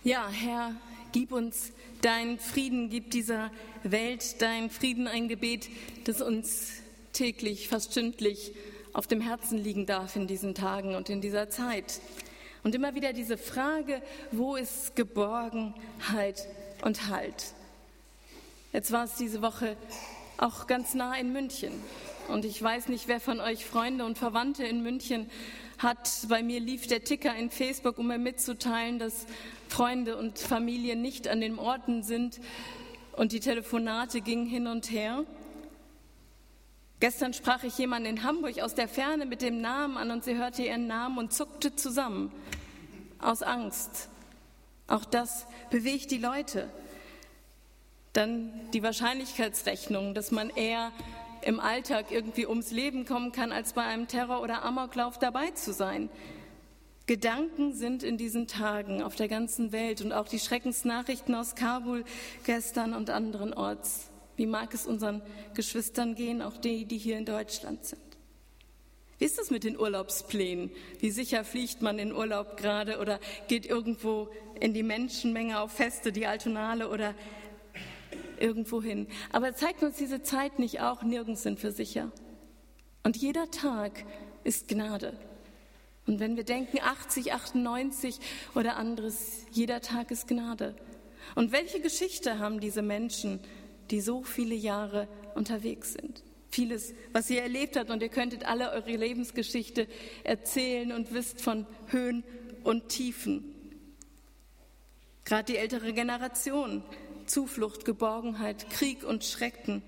Ja, Herr, gib uns deinen Frieden, gib dieser Welt deinen Frieden, ein Gebet, das uns täglich, fast stündlich auf dem Herzen liegen darf in diesen Tagen und in dieser Zeit. Und immer wieder diese Frage, wo ist Geborgenheit und Halt? Jetzt war es diese Woche auch ganz nah in München. Und ich weiß nicht, wer von euch Freunde und Verwandte in München hat. Bei mir lief der Ticker in Facebook, um mir mitzuteilen, dass Freunde und Familie nicht an den Orten sind. Und die Telefonate gingen hin und her. Gestern sprach ich jemanden in Hamburg aus der Ferne mit dem Namen an und sie hörte ihren Namen und zuckte zusammen aus Angst. Auch das bewegt die Leute. Dann die Wahrscheinlichkeitsrechnung, dass man eher im Alltag irgendwie ums Leben kommen kann, als bei einem Terror- oder Amoklauf dabei zu sein. Gedanken sind in diesen Tagen auf der ganzen Welt und auch die Schreckensnachrichten aus Kabul gestern und anderen Orts. Wie mag es unseren Geschwistern gehen, auch die hier in Deutschland sind? Wie ist es mit den Urlaubsplänen? Wie sicher fliegt man in Urlaub gerade oder geht irgendwo in die Menschenmenge auf Feste, die Altonale oder irgendwo hin? Aber zeigt uns diese Zeit nicht auch, nirgends sind wir sicher. Und jeder Tag ist Gnade. Und wenn wir denken 80, 98 oder anderes, jeder Tag ist Gnade. Und welche Geschichte haben diese Menschen, die so viele Jahre unterwegs sind? Vieles, was ihr erlebt habt, und ihr könntet alle eure Lebensgeschichte erzählen und wisst von Höhen und Tiefen. Gerade die ältere Generation, Zuflucht, Geborgenheit, Krieg und Schrecken.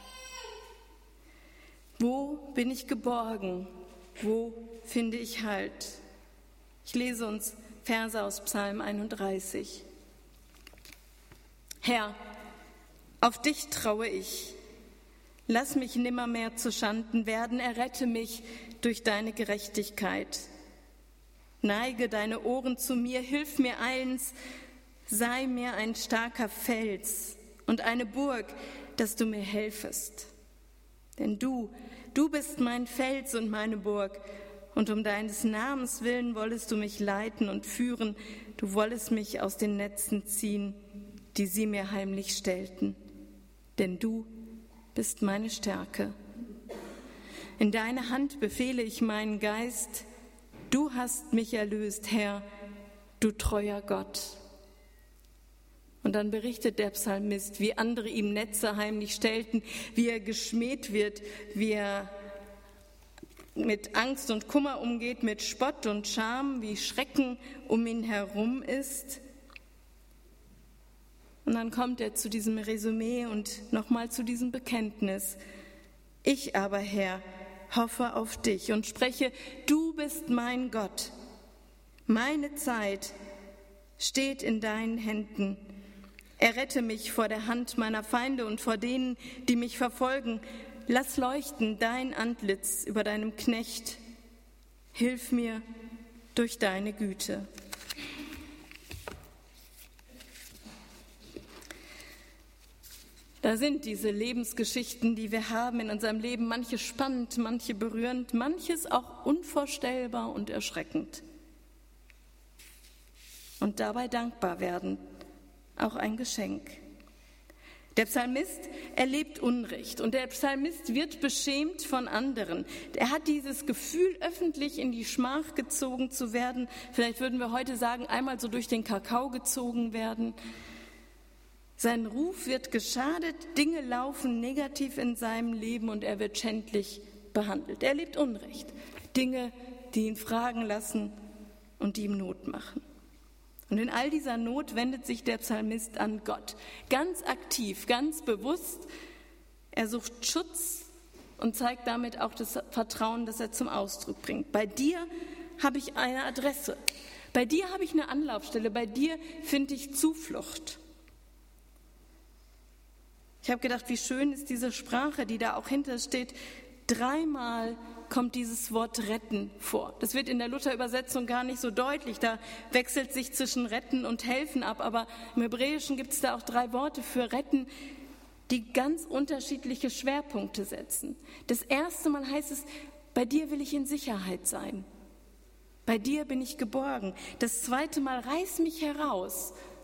Wo bin ich geborgen? Wo finde ich Halt? Ich lese uns Verse aus Psalm 31. Herr, auf dich traue ich. Lass mich nimmermehr zu Schanden werden, errette mich durch deine Gerechtigkeit. Neige deine Ohren zu mir, hilf mir eins, sei mir ein starker Fels und eine Burg, dass du mir helfest. Denn du bist mein Fels und meine Burg, und um deines Namens willen wollest du mich leiten und führen, du wollest mich aus den Netzen ziehen, die sie mir heimlich stellten. Denn du bist meine Stärke. In deine Hand befehle ich meinen Geist. Du hast mich erlöst, Herr, du treuer Gott. Und dann berichtet der Psalmist, wie andere ihm Netze heimlich stellten, wie er geschmäht wird, wie er mit Angst und Kummer umgeht, mit Spott und Scham, wie Schrecken um ihn herum ist. Und dann kommt er zu diesem Resümee und nochmal zu diesem Bekenntnis. Ich aber, Herr, hoffe auf dich und spreche, du bist mein Gott. Meine Zeit steht in deinen Händen. Errette mich vor der Hand meiner Feinde und vor denen, die mich verfolgen. Lass leuchten dein Antlitz über deinem Knecht. Hilf mir durch deine Güte. Da sind diese Lebensgeschichten, die wir haben in unserem Leben, manche spannend, manche berührend, manches auch unvorstellbar und erschreckend. Und dabei dankbar werden, auch ein Geschenk. Der Psalmist erlebt Unrecht und der Psalmist wird beschämt von anderen. Er hat dieses Gefühl, öffentlich in die Schmach gezogen zu werden. Vielleicht würden wir heute sagen, einmal so durch den Kakao gezogen werden. Sein Ruf wird geschadet, Dinge laufen negativ in seinem Leben und er wird schändlich behandelt. Er erlebt Unrecht, Dinge, die ihn fragen lassen und die ihm Not machen. Und in all dieser Not wendet sich der Psalmist an Gott, ganz aktiv, ganz bewusst. Er sucht Schutz und zeigt damit auch das Vertrauen, das er zum Ausdruck bringt. Bei dir habe ich eine Adresse, bei dir habe ich eine Anlaufstelle, bei dir finde ich Zuflucht. Ich habe gedacht, wie schön ist diese Sprache, die da auch hinter steht. 3-mal kommt dieses Wort retten vor. Das wird in der Luther-Übersetzung gar nicht so deutlich. Da wechselt sich zwischen retten und helfen ab. Aber im Hebräischen gibt es da auch 3 Worte für retten, die ganz unterschiedliche Schwerpunkte setzen. Das erste Mal heißt es, bei dir will ich in Sicherheit sein. Bei dir bin ich geborgen. Das zweite Mal, reiß mich heraus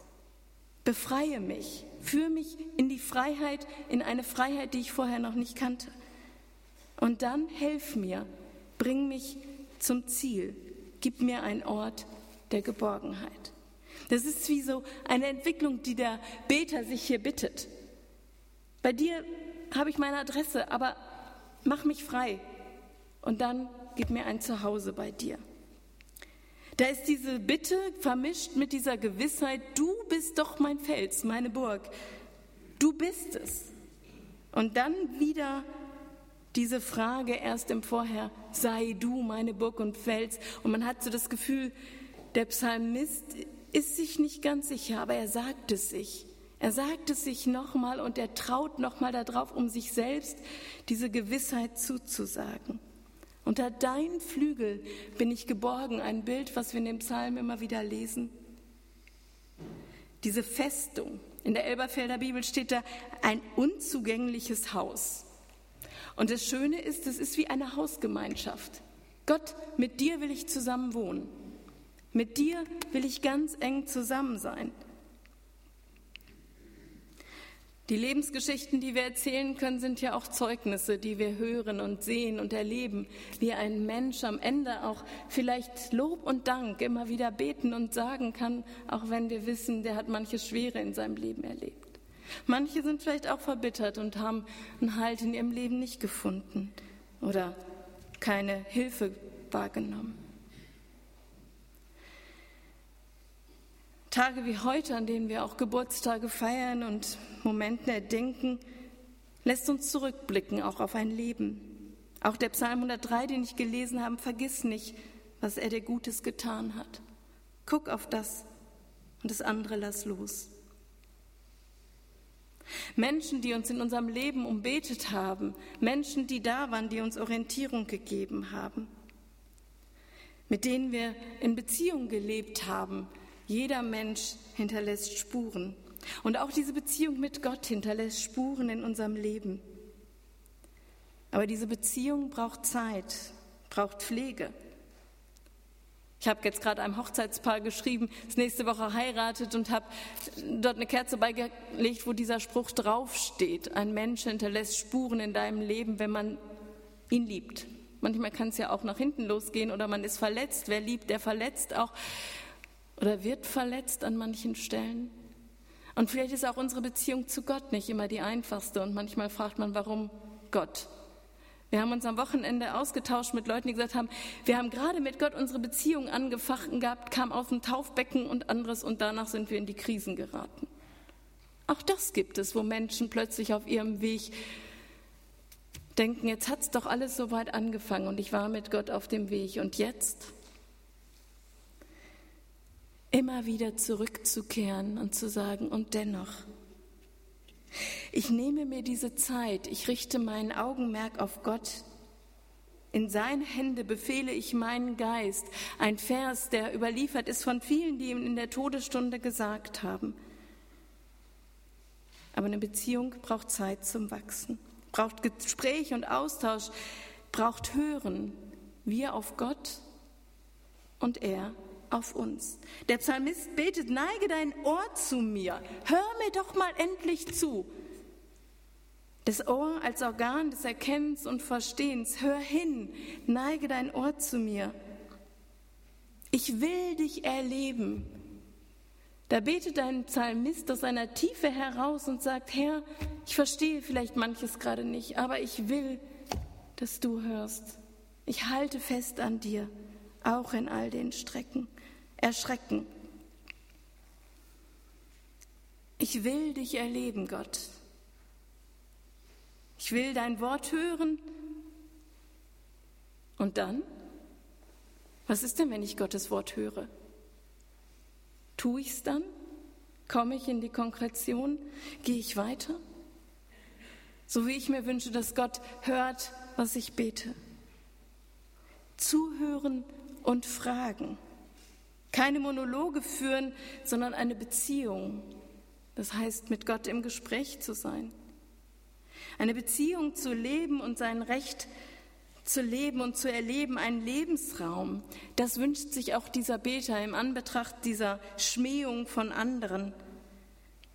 Befreie mich, führe mich in die Freiheit, in eine Freiheit, die ich vorher noch nicht kannte. Und dann hilf mir, bring mich zum Ziel, gib mir einen Ort der Geborgenheit. Das ist wie so eine Entwicklung, die der Beter sich hier bittet. Bei dir habe ich meine Adresse, aber mach mich frei und dann gib mir ein Zuhause bei dir. Da ist diese Bitte vermischt mit dieser Gewissheit, du bist doch mein Fels, meine Burg. Du bist es. Und dann wieder diese Frage erst im Vorher, sei du meine Burg und Fels. Und man hat so das Gefühl, der Psalmist ist sich nicht ganz sicher, aber er sagt es sich. Er sagt es sich nochmal und er traut nochmal darauf, um sich selbst diese Gewissheit zuzusagen. Unter deinen Flügel bin ich geborgen, ein Bild, was wir in dem Psalm immer wieder lesen. Diese Festung, in der Elberfelder Bibel steht da ein unzugängliches Haus. Und das Schöne ist, es ist wie eine Hausgemeinschaft. Gott, mit dir will ich zusammen wohnen. Mit dir will ich ganz eng zusammen sein. Die Lebensgeschichten, die wir erzählen können, sind ja auch Zeugnisse, die wir hören und sehen und erleben, wie ein Mensch am Ende auch vielleicht Lob und Dank immer wieder beten und sagen kann, auch wenn wir wissen, der hat manches Schwere in seinem Leben erlebt. Manche sind vielleicht auch verbittert und haben einen Halt in ihrem Leben nicht gefunden oder keine Hilfe wahrgenommen. Tage wie heute, an denen wir auch Geburtstage feiern und Momente erdenken, lässt uns zurückblicken, auch auf ein Leben. Auch der Psalm 103, den ich gelesen habe, vergiss nicht, was er dir Gutes getan hat. Guck auf das und das andere lass los. Menschen, die uns in unserem Leben umbetet haben, Menschen, die da waren, die uns Orientierung gegeben haben, mit denen wir in Beziehung gelebt haben. Jeder Mensch hinterlässt Spuren. Und auch diese Beziehung mit Gott hinterlässt Spuren in unserem Leben. Aber diese Beziehung braucht Zeit, braucht Pflege. Ich habe jetzt gerade einem Hochzeitspaar geschrieben, das nächste Woche heiratet und habe dort eine Kerze beigelegt, wo dieser Spruch draufsteht. Ein Mensch hinterlässt Spuren in deinem Leben, wenn man ihn liebt. Manchmal kann es ja auch nach hinten losgehen oder man ist verletzt. Wer liebt, der verletzt auch. Oder wird verletzt an manchen Stellen. Und vielleicht ist auch unsere Beziehung zu Gott nicht immer die einfachste. Und manchmal fragt man, warum Gott? Wir haben uns am Wochenende ausgetauscht mit Leuten, die gesagt haben, wir haben gerade mit Gott unsere Beziehung angefachten gehabt, kam aus dem Taufbecken und anderes und danach sind wir in die Krisen geraten. Auch das gibt es, wo Menschen plötzlich auf ihrem Weg denken, jetzt hat es doch alles so weit angefangen und ich war mit Gott auf dem Weg und jetzt? Immer wieder zurückzukehren und zu sagen, und dennoch, ich nehme mir diese Zeit, ich richte mein Augenmerk auf Gott, in seine Hände befehle ich meinen Geist. Ein Vers, der überliefert ist von vielen, die ihm in der Todesstunde gesagt haben. Aber eine Beziehung braucht Zeit zum Wachsen, braucht Gespräch und Austausch, braucht Hören, wir auf Gott und er auf uns. Der Psalmist betet, neige dein Ohr zu mir, hör mir doch mal endlich zu. Das Ohr als Organ des Erkennens und Verstehens, hör hin, neige dein Ohr zu mir. Ich will dich erleben. Da betet ein Psalmist aus seiner Tiefe heraus und sagt, Herr, ich verstehe vielleicht manches gerade nicht, aber ich will, dass du hörst. Ich halte fest an dir, auch in all den Erschrecken. Ich will dich erleben, Gott. Ich will dein Wort hören. Und dann? Was ist denn, wenn ich Gottes Wort höre? Tue ich es dann? Komme ich in die Konkretion? Gehe ich weiter? So wie ich mir wünsche, dass Gott hört, was ich bete. Zuhören und fragen. Keine Monologe führen, sondern eine Beziehung. Das heißt, mit Gott im Gespräch zu sein. Eine Beziehung zu leben und sein Recht zu leben und zu erleben, einen Lebensraum. Das wünscht sich auch dieser Beter im Anbetracht dieser Schmähung von anderen.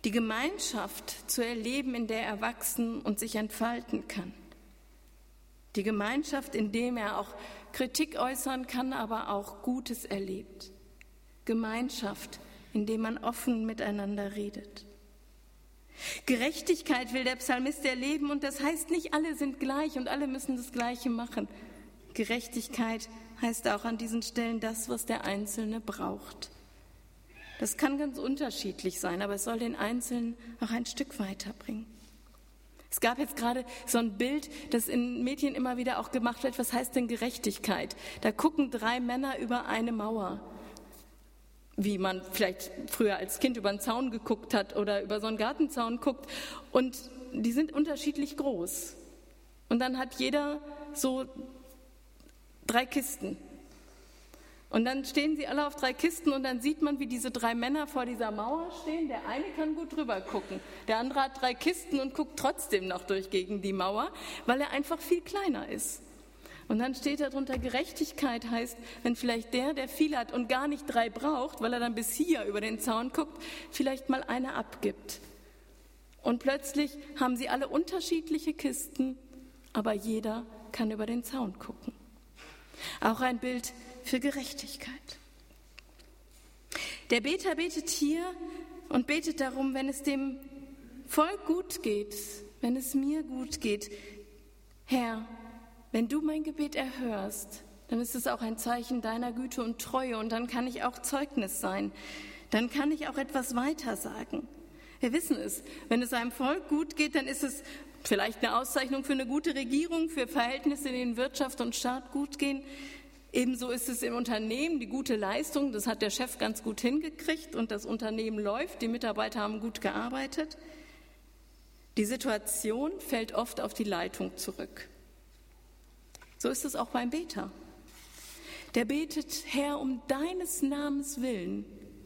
die Gemeinschaft zu erleben, in der er wachsen und sich entfalten kann. Die Gemeinschaft, in der er auch Kritik äußern kann, aber auch Gutes erlebt. Gemeinschaft, in der man offen miteinander redet. Gerechtigkeit will der Psalmist erleben und das heißt nicht, alle sind gleich und alle müssen das Gleiche machen. Gerechtigkeit heißt auch an diesen Stellen das, was der Einzelne braucht. Das kann ganz unterschiedlich sein, aber es soll den Einzelnen auch ein Stück weiterbringen. Es gab jetzt gerade so ein Bild, das in Medien immer wieder auch gemacht wird, was heißt denn Gerechtigkeit? Da gucken 3 Männer über eine Mauer, wie man vielleicht früher als Kind über einen Zaun geguckt hat oder über so einen Gartenzaun guckt. Und die sind unterschiedlich groß. Und dann hat jeder so 3 Kisten. Und dann stehen sie alle auf 3 Kisten und dann sieht man, wie diese 3 Männer vor dieser Mauer stehen. Der eine kann gut drüber gucken, der andere hat 3 Kisten und guckt trotzdem noch durch gegen die Mauer, weil er einfach viel kleiner ist. Und dann steht darunter, Gerechtigkeit heißt, wenn vielleicht der viel hat und gar nicht 3 braucht, weil er dann bis hier über den Zaun guckt, vielleicht mal eine abgibt. Und plötzlich haben sie alle unterschiedliche Kisten, aber jeder kann über den Zaun gucken. Auch ein Bild für Gerechtigkeit. Der Beter betet hier und betet darum, wenn es dem Volk gut geht, wenn es mir gut geht. Herr, wenn du mein Gebet erhörst, dann ist es auch ein Zeichen deiner Güte und Treue und dann kann ich auch Zeugnis sein. Dann kann ich auch etwas weiter sagen. Wir wissen es, wenn es einem Volk gut geht, dann ist es vielleicht eine Auszeichnung für eine gute Regierung, für Verhältnisse, in denen Wirtschaft und Staat gut gehen. Ebenso ist es im Unternehmen die gute Leistung, das hat der Chef ganz gut hingekriegt und das Unternehmen läuft, die Mitarbeiter haben gut gearbeitet. Die Situation fällt oft auf die Leitung zurück. So ist es auch beim Beter. Der betet, Herr, um deines Namens willen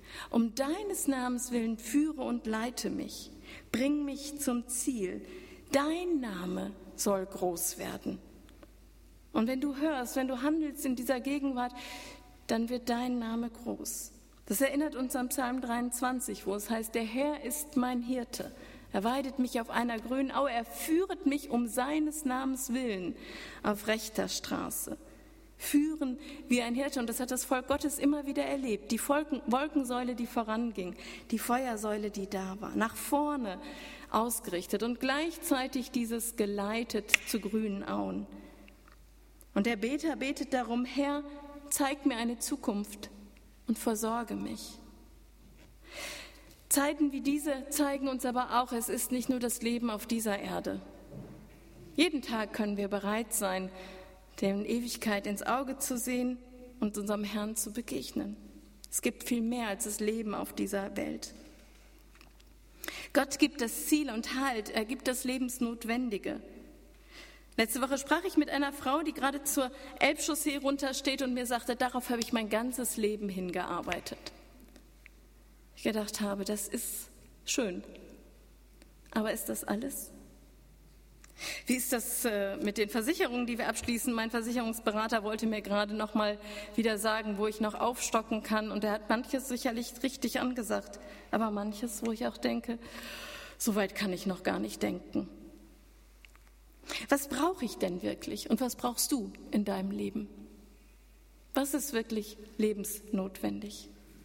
führe und leite mich, bring mich zum Ziel. Dein Name soll groß werden. Und wenn du hörst, wenn du handelst in dieser Gegenwart, dann wird dein Name groß. Das erinnert uns an Psalm 23, wo es heißt, der Herr ist mein Hirte. Er weidet mich auf einer grünen Aue, er führet mich um seines Namens willen auf rechter Straße. Führen wie ein Hirte, und das hat das Volk Gottes immer wieder erlebt. Die Wolkensäule, die voranging, die Feuersäule, die da war, nach vorne ausgerichtet und gleichzeitig dieses geleitet zu grünen Auen. Und der Beter betet darum, Herr, zeig mir eine Zukunft und versorge mich. Zeiten wie diese zeigen uns aber auch, es ist nicht nur das Leben auf dieser Erde. Jeden Tag können wir bereit sein, der Ewigkeit ins Auge zu sehen und unserem Herrn zu begegnen. Es gibt viel mehr als das Leben auf dieser Welt. Gott gibt das Ziel und Halt, er gibt das Lebensnotwendige. Letzte Woche sprach ich mit einer Frau, die gerade zur Elbchaussee runtersteht und mir sagte, darauf habe ich mein ganzes Leben hingearbeitet. Ich gedacht habe, das ist schön, aber ist das alles? Wie ist das mit den Versicherungen, die wir abschließen? Mein Versicherungsberater wollte mir gerade noch mal wieder sagen, wo ich noch aufstocken kann. Und er hat manches sicherlich richtig angesagt, aber manches, wo ich auch denke, so weit kann ich noch gar nicht denken. Was brauche ich denn wirklich und was brauchst du in deinem Leben? Was ist wirklich lebensnotwendig?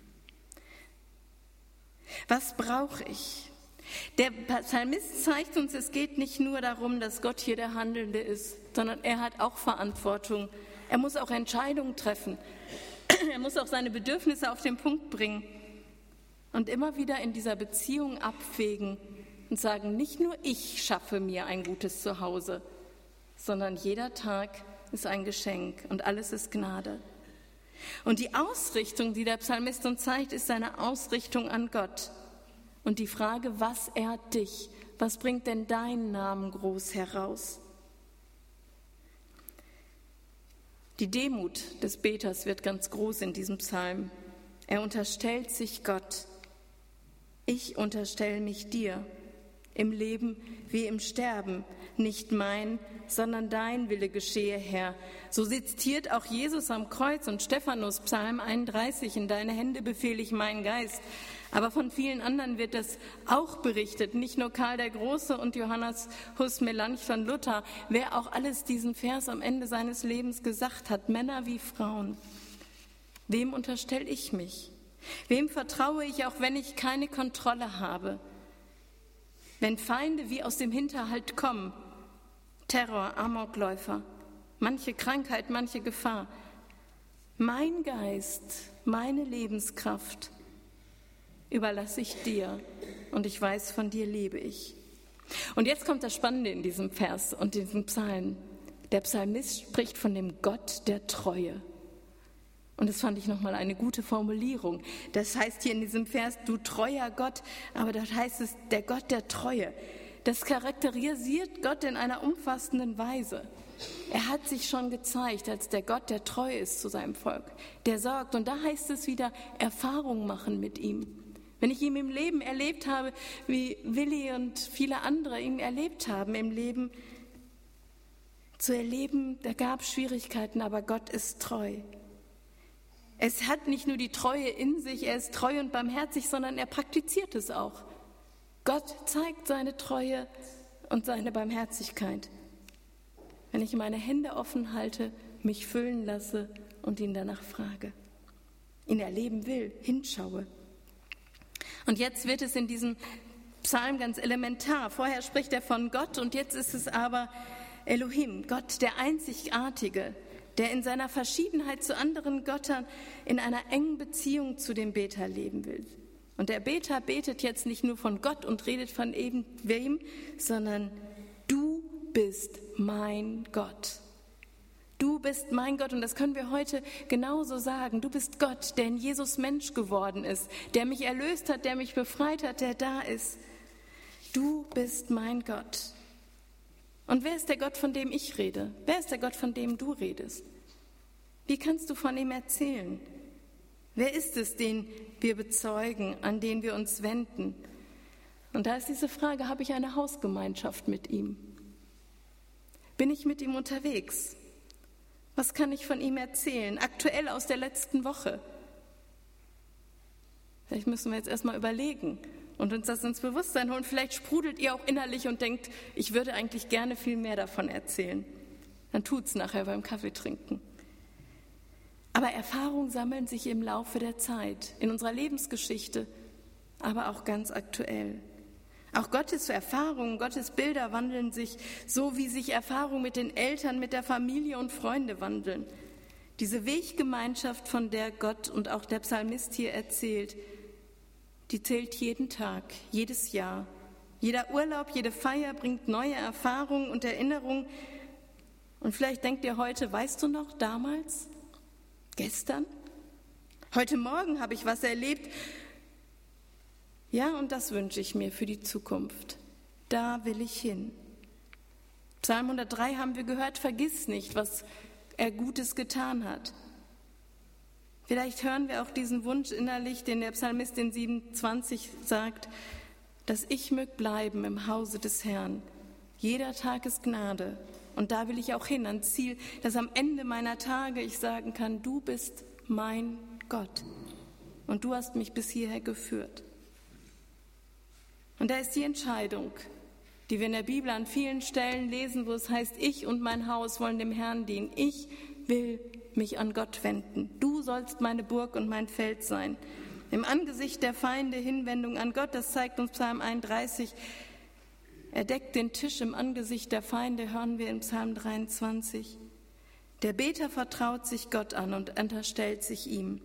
Was brauche ich? Der Psalmist zeigt uns, es geht nicht nur darum, dass Gott hier der Handelnde ist, sondern er hat auch Verantwortung. Er muss auch Entscheidungen treffen. Er muss auch seine Bedürfnisse auf den Punkt bringen und immer wieder in dieser Beziehung abwägen und sagen, nicht nur ich schaffe mir ein gutes Zuhause, sondern jeder Tag ist ein Geschenk und alles ist Gnade. Und die Ausrichtung, die der Psalmist uns zeigt, ist seine Ausrichtung an Gott. Und die Frage, was ehrt dich? Was bringt denn deinen Namen groß heraus? Die Demut des Beters wird ganz groß in diesem Psalm. Er unterstellt sich Gott. Ich unterstelle mich dir, im Leben wie im Sterben. Nicht mein, sondern dein Wille geschehe, Herr. So zitiert auch Jesus am Kreuz und Stephanus, Psalm 31, in deine Hände befehle ich meinen Geist. Aber von vielen anderen wird das auch berichtet. Nicht nur Karl der Große und Johannes Hus Melanchthon Luther, wer auch alles diesen Vers am Ende seines Lebens gesagt hat, Männer wie Frauen. Wem unterstelle ich mich? Wem vertraue ich, auch wenn ich keine Kontrolle habe? Wenn Feinde wie aus dem Hinterhalt kommen, Terror, Amokläufer, manche Krankheit, manche Gefahr. Mein Geist, meine Lebenskraft überlasse ich dir und ich weiß, von dir lebe ich. Und jetzt kommt das Spannende in diesem Vers und diesem Psalm. Der Psalmist spricht von dem Gott der Treue. Und das fand ich nochmal eine gute Formulierung. Das heißt hier in diesem Vers, du treuer Gott, aber dort heißt es, der Gott der Treue. Das charakterisiert Gott in einer umfassenden Weise. Er hat sich schon gezeigt als der Gott, der treu ist zu seinem Volk, der sorgt. Und da heißt es wieder, Erfahrung machen mit ihm. Wenn ich ihn im Leben erlebt habe, wie Willi und viele andere ihn erlebt haben im Leben, zu erleben, da gab es Schwierigkeiten, aber Gott ist treu. Es hat nicht nur die Treue in sich, er ist treu und barmherzig, sondern er praktiziert es auch. Gott zeigt seine Treue und seine Barmherzigkeit. Wenn ich meine Hände offen halte, mich füllen lasse und ihn danach frage, ihn erleben will, hinschaue. Und jetzt wird es in diesem Psalm ganz elementar. Vorher spricht er von Gott und jetzt ist es aber Elohim, Gott, der Einzigartige, der in seiner Verschiedenheit zu anderen Göttern in einer engen Beziehung zu dem Beter leben will. Und der Beter betet jetzt nicht nur von Gott und redet von irgendwem, sondern du bist mein Gott. Du bist mein Gott und das können wir heute genauso sagen. Du bist Gott, der in Jesus Mensch geworden ist, der mich erlöst hat, der mich befreit hat, der da ist. Du bist mein Gott. Und wer ist der Gott, von dem ich rede? Wer ist der Gott, von dem du redest? Wie kannst du von ihm erzählen? Wer ist es, den wir bezeugen, an den wir uns wenden? Und da ist diese Frage, habe ich eine Hausgemeinschaft mit ihm? Bin ich mit ihm unterwegs? Was kann ich von ihm erzählen? Aktuell aus der letzten Woche. Vielleicht müssen wir jetzt erstmal überlegen und uns das ins Bewusstsein holen. Vielleicht sprudelt ihr auch innerlich und denkt, ich würde eigentlich gerne viel mehr davon erzählen. Dann tut's nachher beim Kaffeetrinken. Aber Erfahrungen sammeln sich im Laufe der Zeit, in unserer Lebensgeschichte, aber auch ganz aktuell. Auch Gottes Erfahrungen, Gottes Bilder wandeln sich, so wie sich Erfahrungen mit den Eltern, mit der Familie und Freunde wandeln. Diese Weggemeinschaft, von der Gott und auch der Psalmist hier erzählt, die zählt jeden Tag, jedes Jahr. Jeder Urlaub, jede Feier bringt neue Erfahrungen und Erinnerungen. Und vielleicht denkt ihr heute, weißt du noch, damals, gestern, heute Morgen habe ich was erlebt. Ja, und das wünsche ich mir für die Zukunft. Da will ich hin. Psalm 103 haben wir gehört, vergiss nicht, was er Gutes getan hat. Vielleicht hören wir auch diesen Wunsch innerlich, den der Psalmist in 27 sagt, dass ich mög bleiben im Hause des Herrn. Jeder Tag ist Gnade. Und da will ich auch hin, ans Ziel, dass am Ende meiner Tage ich sagen kann, du bist mein Gott. Und du hast mich bis hierher geführt. Und da ist die Entscheidung, die wir in der Bibel an vielen Stellen lesen, wo es heißt, ich und mein Haus wollen dem Herrn dienen. Ich will mich an Gott wenden. Du sollst meine Burg und mein Feld sein. Im Angesicht der Feinde Hinwendung an Gott, das zeigt uns Psalm 31. Er deckt den Tisch im Angesicht der Feinde, hören wir in Psalm 23. Der Beter vertraut sich Gott an und unterstellt sich ihm.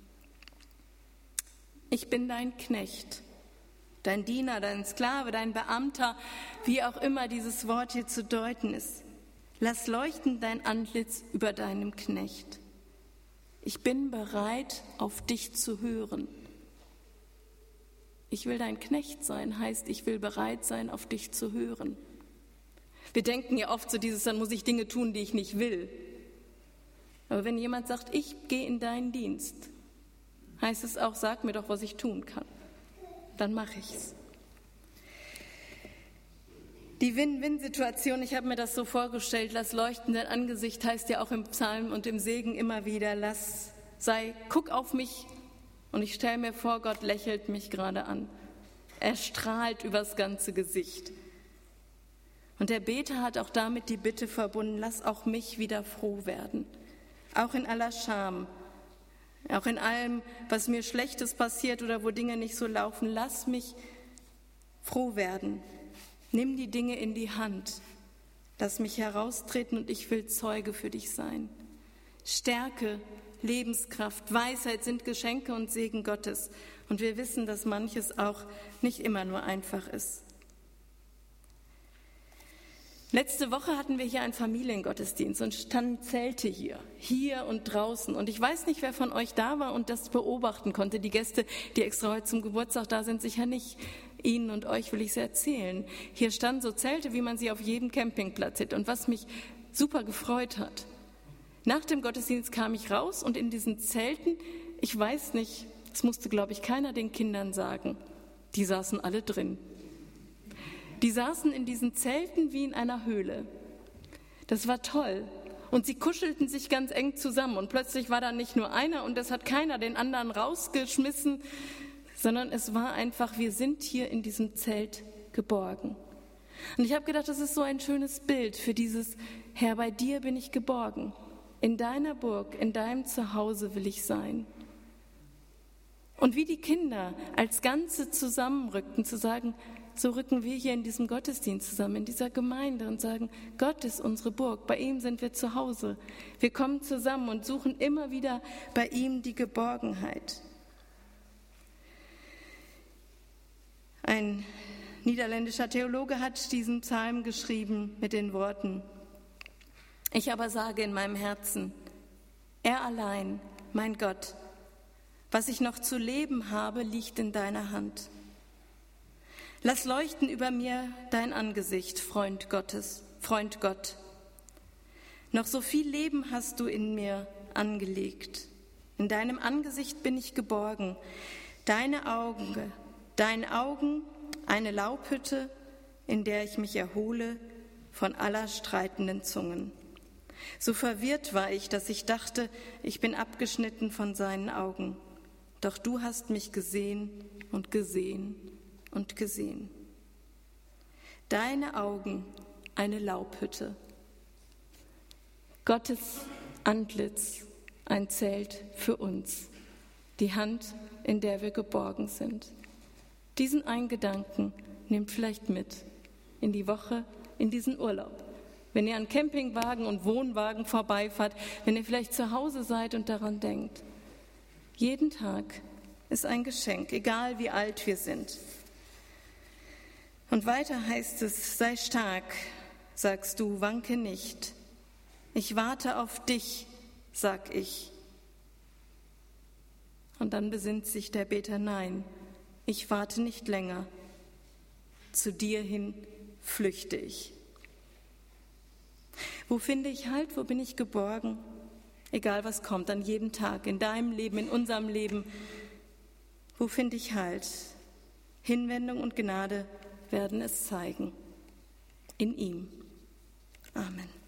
Ich bin dein Knecht, dein Diener, dein Sklave, dein Beamter, wie auch immer dieses Wort hier zu deuten ist. Lass leuchten dein Antlitz über deinem Knecht. Ich bin bereit, auf dich zu hören. Ich will dein Knecht sein, heißt, ich will bereit sein, auf dich zu hören. Wir denken ja oft so dieses, dann muss ich Dinge tun, die ich nicht will. Aber wenn jemand sagt, ich gehe in deinen Dienst, heißt es auch, sag mir doch, was ich tun kann. Dann mache ich's. Die Win-Win-Situation, ich habe mir das so vorgestellt, lass leuchten dein Angesicht, heißt ja auch im Psalm und im Segen immer wieder, guck auf mich Und ich stelle mir vor, Gott lächelt mich gerade an. Er strahlt übers ganze Gesicht. Und der Beter hat auch damit die Bitte verbunden, lass auch mich wieder froh werden. Auch in aller Scham, auch in allem, was mir Schlechtes passiert oder wo Dinge nicht so laufen, lass mich froh werden. Nimm die Dinge in die Hand. Lass mich heraustreten und ich will Zeuge für dich sein. Stärke, Lebenskraft, Weisheit sind Geschenke und Segen Gottes. Und wir wissen, dass manches auch nicht immer nur einfach ist. Letzte Woche hatten wir hier einen Familiengottesdienst und standen Zelte hier und draußen. Und ich weiß nicht, wer von euch da war und das beobachten konnte. Die Gäste, die extra heute zum Geburtstag da sind, sicher nicht. Ihnen und euch will ich es erzählen. Hier standen so Zelte, wie man sie auf jedem Campingplatz sieht. Und was mich super gefreut hat, nach dem Gottesdienst kam ich raus und in diesen Zelten, ich weiß nicht, das musste, glaube ich, keiner den Kindern sagen, die saßen alle drin. Die saßen in diesen Zelten wie in einer Höhle. Das war toll. Und sie kuschelten sich ganz eng zusammen. Und plötzlich war da nicht nur einer und es hat keiner den anderen rausgeschmissen, sondern es war einfach, wir sind hier in diesem Zelt geborgen. Und ich habe gedacht, das ist so ein schönes Bild für dieses, Herr, bei dir bin ich geborgen. In deiner Burg, in deinem Zuhause will ich sein. Und wie die Kinder als Ganze zusammenrückten, zu sagen, so rücken wir hier in diesem Gottesdienst zusammen, in dieser Gemeinde und sagen, Gott ist unsere Burg, bei ihm sind wir zu Hause. Wir kommen zusammen und suchen immer wieder bei ihm die Geborgenheit. Ein niederländischer Theologe hat diesen Psalm geschrieben mit den Worten: Ich aber sage in meinem Herzen, er allein, mein Gott, was ich noch zu leben habe, liegt in deiner Hand. Lass leuchten über mir dein Angesicht, Freund Gott. Noch so viel Leben hast du in mir angelegt. In deinem Angesicht bin ich geborgen. Deine Augen, eine Laubhütte, in der ich mich erhole von aller streitenden Zungen. So verwirrt war ich, dass ich dachte, ich bin abgeschnitten von seinen Augen. Doch du hast mich gesehen und gesehen und gesehen. Deine Augen, eine Laubhütte. Gottes Antlitz, ein Zelt für uns. Die Hand, in der wir geborgen sind. Diesen einen Gedanken nehmt vielleicht mit in die Woche, in diesen Urlaub. Wenn ihr an Campingwagen und Wohnwagen vorbeifahrt, wenn ihr vielleicht zu Hause seid und daran denkt. Jeden Tag ist ein Geschenk, egal wie alt wir sind. Und weiter heißt es, sei stark, sagst du, wanke nicht. Ich warte auf dich, sag ich. Und dann besinnt sich der Beter, nein, ich warte nicht länger. Zu dir hin flüchte ich. Wo finde ich Halt, wo bin ich geborgen? Egal was kommt, an jedem Tag, in deinem Leben, in unserem Leben. Wo finde ich Halt? Hinwendung und Gnade werden es zeigen. In ihm. Amen.